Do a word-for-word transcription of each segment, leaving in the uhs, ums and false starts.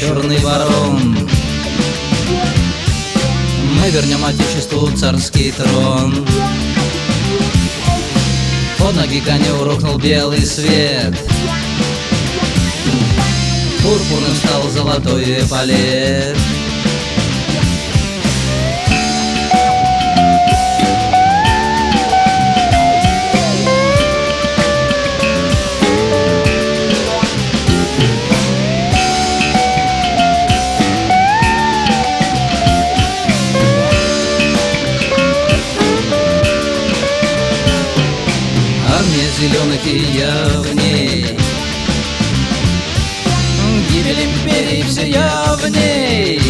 черный ворон. Мы вернем Отечеству царский трон. Под ноги коню рухнул белый свет, пурпурным стал золотой эполет. Армия зеленых, и я в ней. Гибель империи все явней.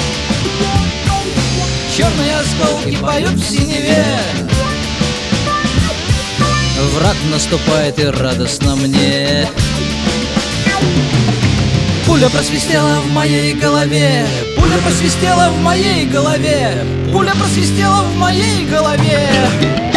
Черные осколки поют в синеве. Враг наступает, и радостно мне. Пуля просвистела в моей голове. Пуля просвистела в моей голове. Пуля просвистела в моей голове.